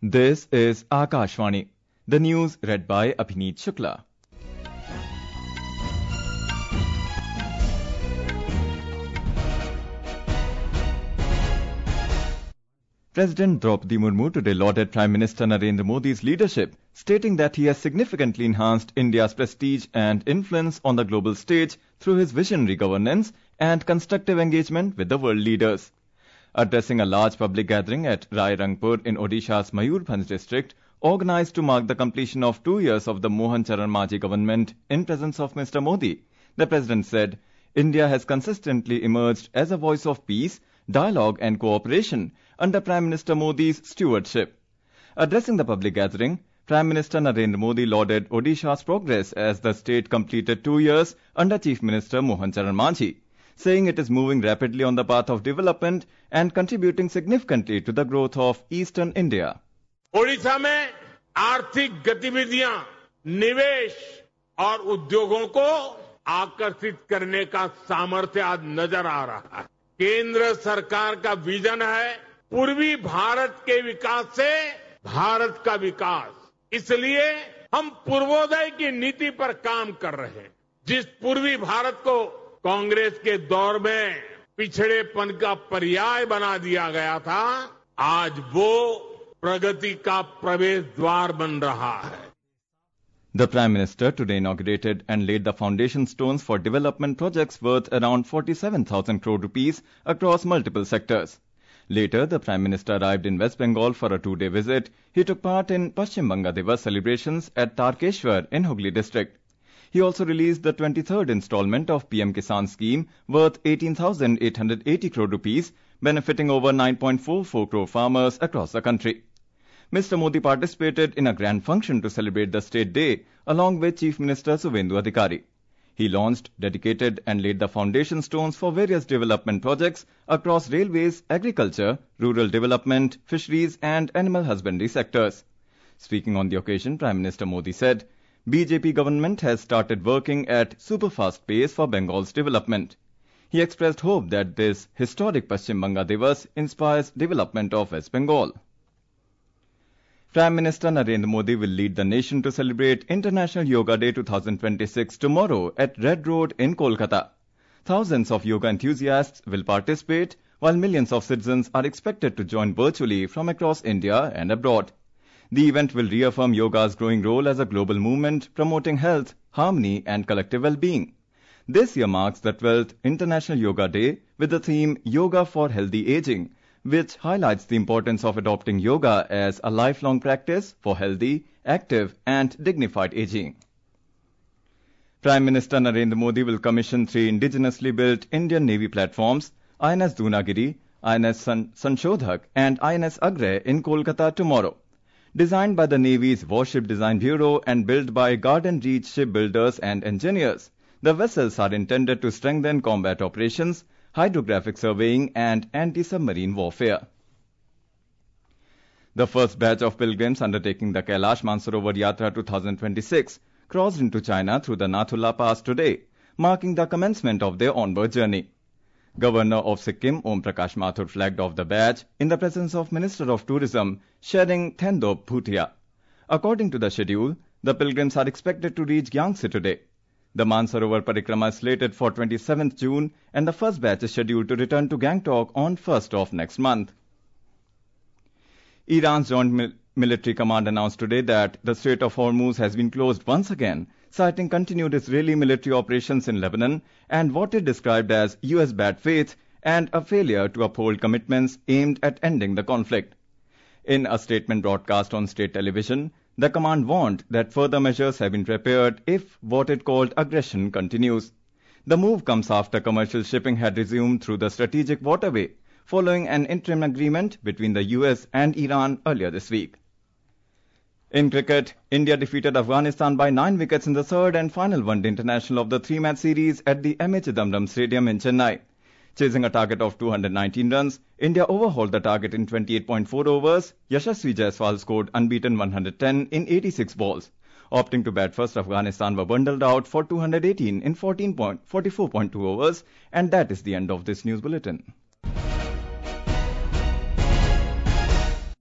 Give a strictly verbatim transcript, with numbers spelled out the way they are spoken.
This is Akashvani. The news read by Abhineet Shukla. President Draupadi Murmu today lauded Prime Minister Narendra Modi's leadership, stating that he has significantly enhanced India's prestige and influence on the global stage through his visionary governance and constructive engagement with the world leaders. Addressing a large public gathering at Rai Rangpur in Odisha's Mayurbhanj district, organized to mark the completion of two years of the Mohan Charan Majhi government in presence of Mister Modi, the President said, India has consistently emerged as a voice of peace, dialogue and cooperation under Prime Minister Modi's stewardship. Addressing the public gathering, Prime Minister Narendra Modi lauded Odisha's progress as the state completed two years under Chief Minister Mohan Charan Majhi, saying it is moving rapidly on the path of development and contributing significantly to the growth of Eastern India. Odisha में आर्थिक गतिविधियां, निवेश और उद्योगों को आकर्षित करने का सामर्थ्य आज नजर आ रहा है। केंद्र सरकार का विजन है पूर्वी भारत के विकास से भारत का विकास। इसलिए हम पूर्वोदय की नीति पर काम कर रहे हैं। जिस पूर्वी भारत को कांग्रेस के दौर में पिछड़ेपन का पर्याय बना दिया गया था, आज वो प्रगति का प्रवेश द्वार बन रहा है। The Prime Minister today inaugurated and laid the foundation stones for development projects worth around forty-seven thousand crore rupees across multiple sectors. Later, the Prime Minister arrived in West Bengal for a two-day visit. He took part in Paschim Banga Divas celebrations at Tarkeshwar in Hooghly district. He also released the twenty-third installment of P M Kisan scheme worth eighteen thousand eight hundred eighty crore rupees, benefiting over nine point four four crore farmers across the country. Mister Modi participated in a grand function to celebrate the State Day along with Chief Minister Suvendu Adhikari. He launched, dedicated and laid the foundation stones for various development projects across railways, agriculture, rural development, fisheries and animal husbandry sectors. Speaking on the occasion, Prime Minister Modi said, B J P government has started working at super-fast pace for Bengal's development. He expressed hope that this historic Paschim Banga Divas inspires development of West Bengal. Prime Minister Narendra Modi will lead the nation to celebrate International Yoga Day twenty twenty-six tomorrow at Red Road in Kolkata. Thousands of yoga enthusiasts will participate, while millions of citizens are expected to join virtually from across India and abroad. The event will reaffirm yoga's growing role as a global movement promoting health, harmony and collective well-being. This year marks the twelfth International Yoga Day with the theme Yoga for Healthy Aging, which highlights the importance of adopting yoga as a lifelong practice for healthy, active and dignified aging. Prime Minister Narendra Modi will commission three indigenously built Indian Navy platforms, I N S Dunagiri, I N S San- Sanshodhak and I N S Agray in Kolkata tomorrow. Designed by the Navy's Warship Design Bureau and built by Garden Reach shipbuilders and engineers, the vessels are intended to strengthen combat operations, hydrographic surveying and anti-submarine warfare. The first batch of pilgrims undertaking the Kailash Mansarovar Yatra twenty twenty-six crossed into China through the Nathula Pass today, marking the commencement of their onward journey. Governor of Sikkim, Om Prakash Mathur, flagged off the batch in the presence of Minister of Tourism, Shering Thendop Bhutia. According to the schedule, the pilgrims are expected to reach Yangtze today. The Mansarovar Parikrama is slated for twenty-seventh June and the first batch is scheduled to return to Gangtok on first of next month. Iran's Joint Mil- Military Command announced today that the Strait of Hormuz has been closed once again, citing continued Israeli military operations in Lebanon and what it described as U S bad faith and a failure to uphold commitments aimed at ending the conflict. In a statement broadcast on state television, the command warned that further measures have been prepared if what it called aggression continues. The move comes after commercial shipping had resumed through the strategic waterway, following an interim agreement between the U S and Iran earlier this week. In cricket, India defeated Afghanistan by nine wickets in the third and final one-day international of the three-match series at the M A Chidambaram Stadium in Chennai. Chasing a target of two hundred nineteen runs, India overhauled the target in twenty-eight point four overs. Yashasvi Jaiswal scored unbeaten one hundred ten in eighty-six balls. Opting to bat first, Afghanistan were bundled out for two hundred eighteen in fourteen point four four point two overs. And that is the end of this news bulletin.